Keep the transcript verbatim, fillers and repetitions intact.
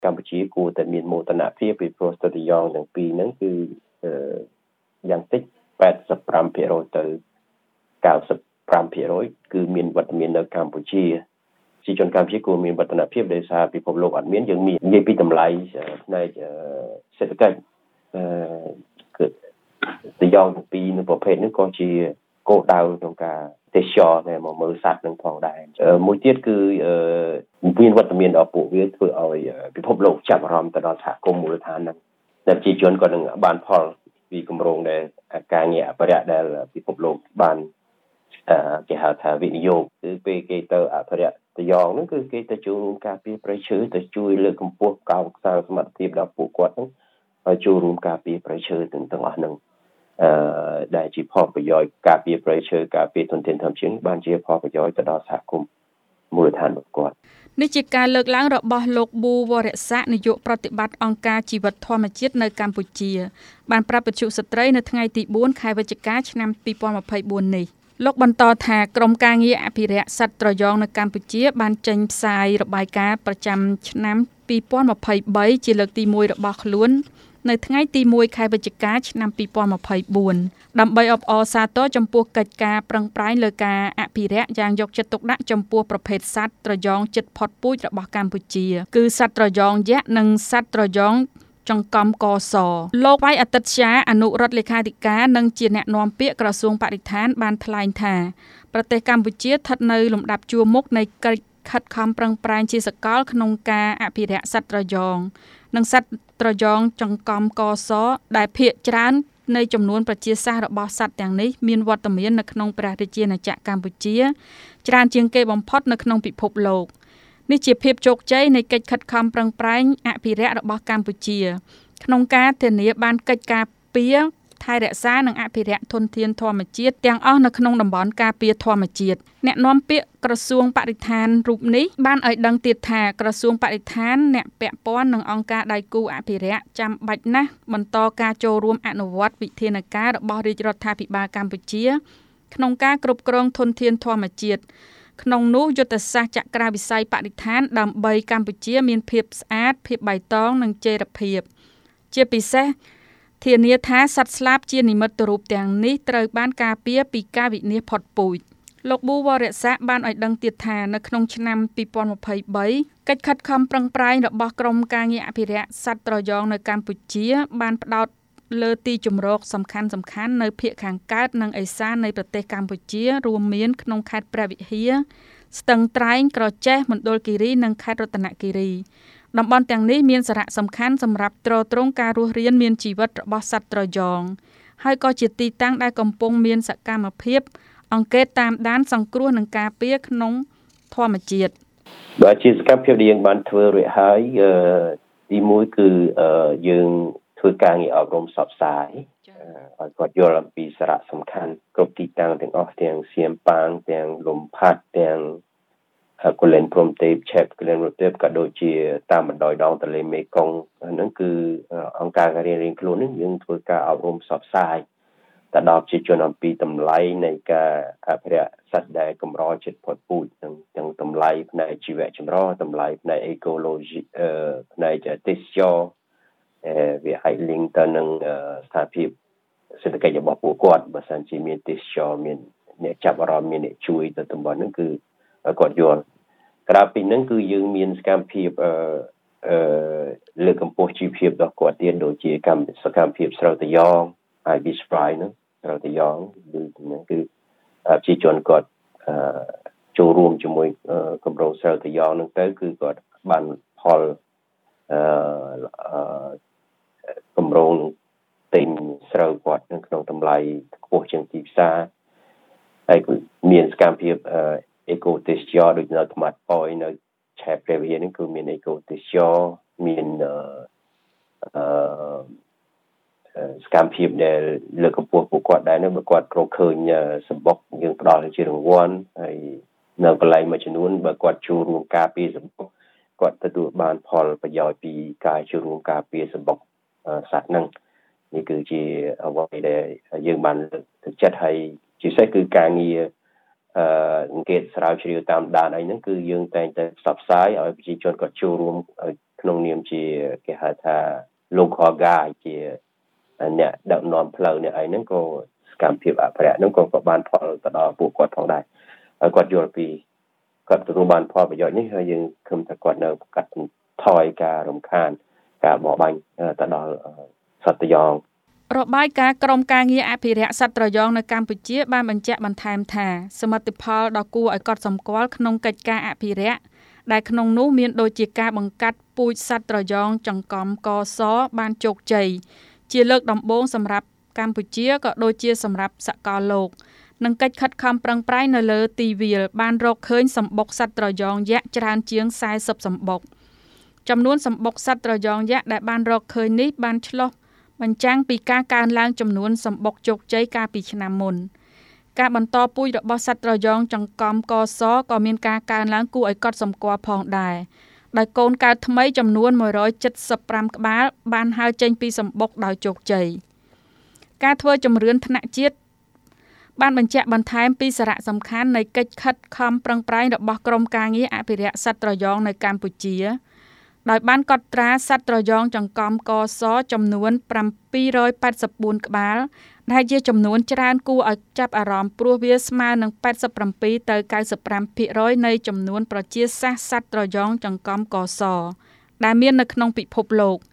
កម្ពុជាគួរតែមានមោទនភាពពីព្រោះសត្វត្រយងទាំងពីរហ្នឹងគឺយ៉ាងតិច แปดสิบห้าเปอร์เซ็นต์ ទៅ เก้าสิบห้าเปอร์เซ็นต์ គឺមានវត្តមាននៅកម្ពុជាប្រជាជនកម្ពុជាគួរមានវឌ្ឍនភាពដោយសារពិភពលោកអត់មានយើងមាននិយាយពីតម្លៃផ្នែកសេដ្ឋកិច្ចអឺគឺត្រយងទាំងពីរនៅប្រភេទនេះក៏ជាគោលដៅក្នុងការទេសចរណ៍មកមើលសត្វនឹងផងដែរមួយទៀតគឺមានវត្តមានរបស់ពួកវាធ្វើឲ្យពិភពលោកចាប់អារម្មណ៍ទៅដល់សហគមន៍មូលដ្ឋានហ្នឹងដែលប្រជាជនក៏នឹងបានផលពីគម្រោងដែលការងារអភិរក្សដែលពិភពលោកបានគេហៅថាវិនិយោគគឺពេលគេទៅអភិរក្សត្រយងហ្នឹងគឺគេទៅចូលរួមការពារព្រៃឈើទៅជួយលើកកម្ពស់ការកសាងសមត្ថភាពដល់ពួកគាត់ហ្នឹងហើយចូលរួមការពារព្រៃឈើទាំងទាំងអស់ហ្នឹងអឺដែលជាផលប្រយោជន៍ការពារព្រៃឈើការពារធនធានធម្មជាតិបានជាផលប្រយោជន៍ទៅដល់សហគមន៍មូលដ្ឋានរបស់គាត់នេះជាការលើកឡើងរបស់លោកប៊ូវរស័ក្តិនាយកប្រតិបត្តិអង្គការជីវិតធម្មជាតិនៅកម្ពុជាបានប្រាប់វិទ្យុស្ត្រីនៅថ្ងៃទីបួនខែវិច្ឆិកាឆ្នាំពីរពាន់ម្ភៃបួននេះលោកបន្តថាក្រុមការងារអភិរក្សសត្វត្រយងនៅកម្ពុជាបានចេញផ្សាយរបាយការណ៍ប្រចាំឆ្នាំពីរពាន់ម្ភៃបីជាលើកទីមួយរបស់ខ្លួននៅថ្ងៃទីមួយខែវិច្ឆិកាឆ្នាំពីរពាន់ម្ភៃបួនដើម្បីអបអរសាទរចំពោះកិច្ចការប្រឹងប្រែងលើការអភិរក្សយ៉ាងយកចិត្តទុកដាក់ចំពោះប្រភេទសត្វត្រយងជិតផុតពូជរបស់កម្ពុជាគឺសត្វត្រយងយក្សនិងសត្វត្រយងចង្កំកសលោកវ៉ៃអតិតជាអនុរដ្ឋលេខាធិការនិងជាអ្នកនាំពាក្យក្រសួងបរិស្ថានបានថ្លែងថាប្រទេសកម្ពុជាស្ថិតនៅលំដាប់ជួរមុខនៃកិច្ចខិតខំប្រឹងប្រែងជាសកលក្នុងការអភិរក្សសត្វត្រយងនិងសត្វត្រយងចង្កំកសដែលភាគច្រើននៃចំនួនប្រជាសាស្ត្ររបស់សត្វទាំងនេះមានវត្តមាននៅក្នុងព្រះរាជាណាចក្រកម្ពុជាច្រើនជាងគេបំផុតនៅក្នុងពិភពលោកនេះជាភាពជោគជ័យនៃកិច្ចខិតខំប្រឹងប្រែងអភិរក្សរបស់កម្ពុជាក្នុងការធានាបានកិច្ចការពារថែរក្សានិងអភិរក្សធនធានធម្មជាតិទាំងអស់នៅក្នុងតំបន់ការពារធម្មជាតិអ្នកនាំពាក្យក្រសួងបរិស្ថានរូបនេះបានឲ្យដឹងទៀតថាក្រសួងបរិស្ថានអ្នកពាក់ព័ន្ធនិងអង្គការដៃគូអភិរក្សចាំបាច់ណាស់បន្តការចូលរួមអនុវត្តវិធានការរបស់រាជរដ្ឋាភិបាលកម្ពុជាក្នុងការគ្រប់គ្រងធនធានធម្មជាតិក្នុងនោះយុទ្ធសាស្ត្រចក្រាវិស័យបរិស្ថានដើម្បីកម្ពុជាមានភាពស្អាតភាពបៃតងនិងចីរភាពជាពិសេសធានាថាសត្វស្លាបជានិមិត្តរូបទាំងនេះត្រូវបានការពារពីការវិនាសផុតពូជលោកប៊ូវរស័ក្តិបានឲ្យដឹងទៀតថានៅក្នុងឆ្នាំពីរពាន់ម្ភៃបីកិច្ចខិតខំប្រឹងប្រែងរបស់ក្រមការងារអភិរក្សសត្វត្រយងនៅកម្ពុជាបានផ្ដោតលើទីជម្រកសំខាន់សំខាន់នៅភាគខាងកើតនិងឦសាននៃប្រទេសកម្ពុជារួមមានក្នុងខេត្តព្រះវិហារស្ទឹងត្រែងក្រចេះមណ្ឌលគិរីនិងខេត្តរតនគិរីតំបន់ទាំងនេះមានសារៈសំខាន់សម្រាប់ទ្រទ្រង់ការរស់រានមានជីវិតរបស់សត្វត្រយងហើយក៏ជាទីតាំងដែលកំពុងមានសកម្មភាពអង្កេតតាមដានសង្គ្រោះនិងការពារក្នុងធម្មជាតិបាទជាសកម្មភាពដែលយើងបានធ្វើរួចហើយទីមួយគឺយើងធ្វើការងារអប់រំផ្សព្វផ្សាយឲ្យគាត់យល់អំពីសារៈសំខាន់គ្រប់ទីតាំងទាំងអស់ទាំងសៀមប៉ាងទាំងលំផាត់ទាំងកូលែនព្រំទេពឆែបកូលែនព្រំទេពក៏ដូចជាតាមបណ្ដោយដងទន្លេមេគង្គហ្នឹងគឺអង្គការរៀងរៀងខ្លួននេះយើងធ្វើការអប់រំផ្សព្វផ្សាយទៅដល់ប្រជាជនអំពីតម្លៃនៃការអភិរក្សសត្វដែលកម្រជិតផុតពូជទាំងទាំងតម្លៃផ្នែកជីវៈចម្រុះតម្លៃផ្នែកអេកូឡូស៊ីផ្នែកទេសចរណ៍វាអាច link ទៅនឹងស្ថានភាពសេដ្ឋកិច្ចរបស់ពួកគាត់បើសិនជាមានទេសចរណ៍មានអ្នកចាប់អារម្មណ៍មានអ្នកជួយទៅតំបន់ហ្នឹងគឺគាត់យល់ក្រៅពីហ្នឹងគឺយើងមានសកម្មភាពអឺអឺលើកកម្ពស់ជីវភាពរបស់គាត់ទៀតដូចជាកម្មសកម្មភាពស្រូវត្រយងហើយ beach fry ហ្នឹងស្រូវត្រយងគឺហ្នឹងគឺប្រជាជនគាត់អឺចូលរួមជាមួយគម្រោងស្រូវត្រយងហ្នឹងទៅគឺគាត់បានផលអឺគម្រោងទិញស្រូវគាត់នៅក្នុងតម្លៃខ្ពស់ជាងទីផ្សារហើយគឺមានសកម្មភាពអឺអេកូទេសចរដូចនៅថ្មាត់ប៉យនៅឆែបព្រះវិហារនេះគឺមានអេកូទេសចរមានអឺសកម្មភាពដែលលើកកម្ពស់ពួកគាត់ដែរនោះបើគាត់រកឃើញសម្បុកយើងផ្ដល់ជារង្វាន់ហើយនៅកន្លែងមួយចំនួនបើគាត់ចូលរួមការពារសម្បុកគាត់ទទួលបានផលប្រយោជន៍ពីការចូលរួមការពារសម្បុកសត្វហ្នឹងនេះគឺជាអ្វីដែលយើងបានលើកទឹកចិត្តឲ្យជាពិសេសគឺការងារអឺអង្កេតស្រាវជ្រាវតាមដានអីហ្នឹងគឺយើងតែងតែផ្សព្វផ្សាយឲ្យប្រជាជនគាត់ចូលរួមក្នុងនាមជាគេហៅថា local guide ជាអ្នកដឹកនាំផ្លូវអ្នកអីហ្នឹងក៏សកម្មភាពអភិរក្សហ្នឹងក៏បានផលទៅដល់ពួកគាត់ផងដែរហើយគាត់យល់ពីគាត់ទទួលបានផលប្រយោជន៍នេះហើយយើងឃើញថាគាត់នៅកាត់ថយការរំខានការបរបាញ់ទៅដល់សត្វត្រយងរបាយការណ៍ក្រុមការងារអភិរក្សសត្វត្រយងនៅកម្ពុជាបានបញ្ជាក់បន្ថែមថាសមិទ្ធផលដ៏គួរឲ្យកត់សម្គាល់ក្នុងកិច្ចការអភិរក្សដែលក្នុងនោះមានដូចជាការបង្កាត់ពូជសត្វត្រយងចង្កំកសបានជោគជ័យជាលើកដំបូងសម្រាប់កម្ពុជាក៏ដូចជាសម្រាប់សកលលោកនិងកិច្ចខិតខំប្រឹងប្រែងនៅលើទីវាលបានរកឃើញសម្បុកសត្វត្រយងយក្សច្រើនជាងสี่สิบសម្បុកចំនួនសម្បុកសត្វត្រយងយក្សដែលបានរកឃើញនេះបានឆ្លុះបញ្ចាំងពីការកើនឡើងចំនួនសម្បុកជោគជ័យកាលពីឆ្នាំមុនការបន្តពូជរបស់សត្វត្រយងចង្កំកសក៏មានការកើនឡើងគួរឲ្យកត់សម្គាល់ផងដែរដោយកូនកើតថ្មីចំនួនone hundred seventy-fiveក្បាលបានហើរចេញពីសម្បុកដោយជោគជ័យការធ្វើជំរឿនថ្នាក់ជាតិបានបញ្ជាក់បន្ថែមពីសារៈសំខាន់នៃកិច្ចខិតខំប្រឹងប្រែងរបស់ក្រុមការងារអភិរក្សសត្វត្រយងនៅកម្ពុជាដោយបានកត់ត្រាសត្វត្រយងចង្កំកសចំនួនseven hundred eighty-fourក្បាលដែលជាចំនួនច្រើនគួរឲ្យចាប់អារម្មណ៍ព្រោះវាស្មើនឹងeighty-sevenទៅninety-fiveភាគរយនៃចំនួនប្រជាសាស្ត្រសត្វត្រយងចង្កំកសដែលមាននៅក្នុងពិភពលោក